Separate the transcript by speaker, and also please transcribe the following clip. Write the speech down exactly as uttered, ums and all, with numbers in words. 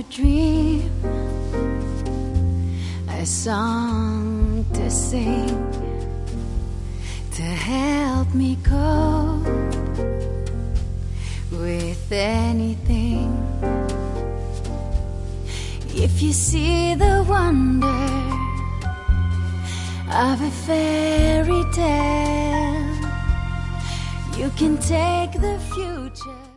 Speaker 1: a dream, a song to sing, to help me cope with anything. If you see the wonder of a fairy tale, you can take the future.